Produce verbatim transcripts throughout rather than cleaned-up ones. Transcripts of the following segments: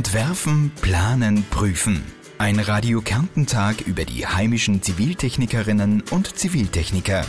Entwerfen, planen, prüfen. Ein Radio Kärnten-Tag über die heimischen Ziviltechnikerinnen und Ziviltechniker.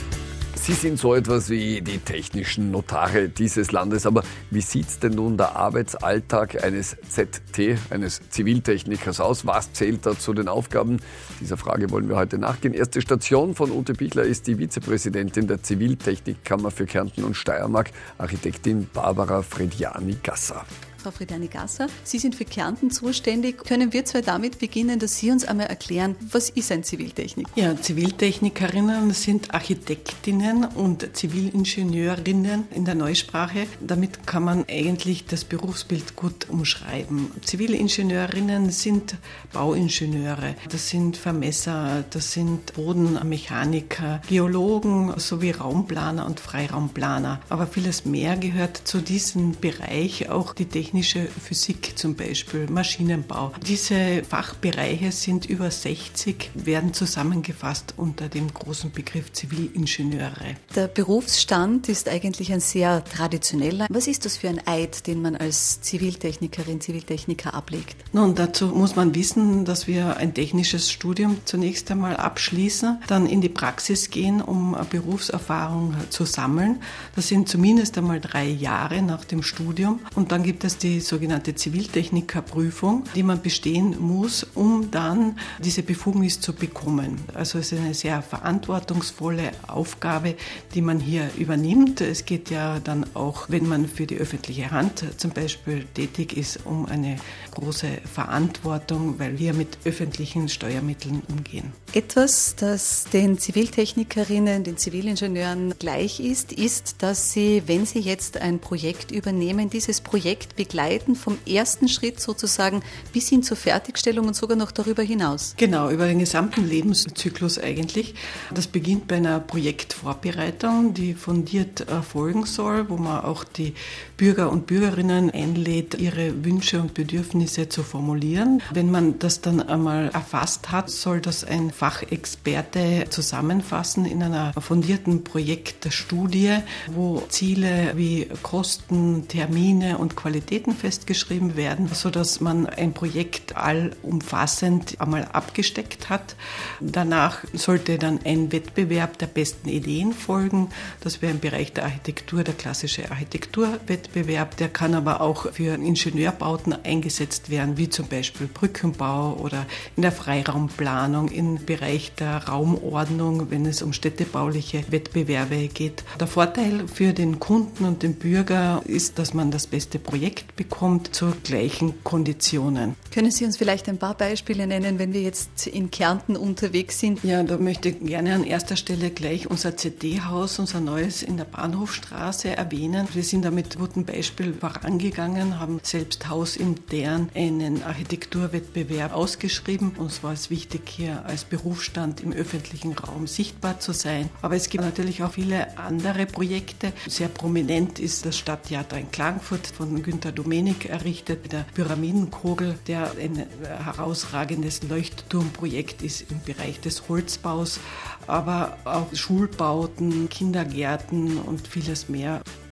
Sie sind so etwas wie die technischen Notare dieses Landes. Aber wie sieht denn nun der Arbeitsalltag eines Z T, eines Ziviltechnikers aus? Was zählt da zu den Aufgaben? Dieser Frage wollen wir heute nachgehen. Erste Station von Ute Pichler ist die Vizepräsidentin der Ziviltechnikkammer für Kärnten und Steiermark, Architektin Barbara Frediani-Gasser. Frau Frediani-Gasser, Sie sind für Kärnten zuständig. Können wir zwar damit beginnen, dass Sie uns einmal erklären, was ist ein Ziviltechnik? Ja, Ziviltechnikerinnen sind Architektinnen und Zivilingenieurinnen in der Neusprache. Damit kann man eigentlich das Berufsbild gut umschreiben. Zivilingenieurinnen sind Bauingenieure, das sind Vermesser, das sind Bodenmechaniker, Geologen sowie Raumplaner und Freiraumplaner. Aber vieles mehr gehört zu diesem Bereich, auch die Technik. Technische Physik zum Beispiel, Maschinenbau. Diese Fachbereiche sind über sechzig, werden zusammengefasst unter dem großen Begriff Zivilingenieure. Der Berufsstand ist eigentlich ein sehr traditioneller. Was ist das für ein Eid, den man als Ziviltechnikerin, Ziviltechniker ablegt? Nun, dazu muss man wissen, dass wir ein technisches Studium zunächst einmal abschließen, dann in die Praxis gehen, um Berufserfahrung zu sammeln. Das sind zumindest einmal drei Jahre nach dem Studium und dann gibt es die sogenannte Ziviltechnikerprüfung, die man bestehen muss, um dann diese Befugnis zu bekommen. Also es ist eine sehr verantwortungsvolle Aufgabe, die man hier übernimmt. Es geht ja dann auch, wenn man für die öffentliche Hand zum Beispiel tätig ist, um eine große Verantwortung, weil wir mit öffentlichen Steuermitteln umgehen. Etwas, das den Ziviltechnikerinnen, den Zivilingenieuren gleich ist, ist, dass sie, wenn sie jetzt ein Projekt übernehmen, dieses Projekt begleiten, vom ersten Schritt sozusagen bis hin zur Fertigstellung und sogar noch darüber hinaus. Genau, über den gesamten Lebenszyklus eigentlich. Das beginnt bei einer Projektvorbereitung, die fundiert erfolgen soll, wo man auch die Bürger und Bürgerinnen einlädt, ihre Wünsche und Bedürfnisse zu formulieren. Wenn man das dann einmal erfasst hat, soll das ein Fachexperte zusammenfassen in einer fundierten Projektstudie, wo Ziele wie Kosten, Termine und Qualitäten festgeschrieben werden, sodass man ein Projekt allumfassend einmal abgesteckt hat. Danach sollte dann ein Wettbewerb der besten Ideen folgen. Das wäre im Bereich der Architektur der klassische Architekturwettbewerb. Der kann aber auch für Ingenieurbauten eingesetzt werden, wie zum Beispiel Brückenbau oder in der Freiraumplanung, im Bereich der Raumordnung, wenn es um städtebauliche Wettbewerbe geht. Der Vorteil für den Kunden und den Bürger ist, dass man das beste Projekt bekommt zu gleichen Konditionen. Können Sie uns vielleicht ein paar Beispiele nennen, wenn wir jetzt in Kärnten unterwegs sind? Ja, da möchte ich gerne an erster Stelle gleich unser Z D-Haus, unser neues in der Bahnhofstraße erwähnen. Wir sind da mit gutem Beispiel vorangegangen, haben selbst hausintern einen Architekturwettbewerb ausgeschrieben. Uns war es wichtig, hier als Berufsstand im öffentlichen Raum sichtbar zu sein. Aber es gibt natürlich auch viele andere Projekte. Sehr prominent ist das Stadttheater in Klagenfurt von Günter Domenik errichtet, der Pyramidenkogel, der ein herausragendes Leuchtturmprojekt ist im Bereich des Holzbaus, aber auch Schulbauten, Kindergärten und vieles mehr.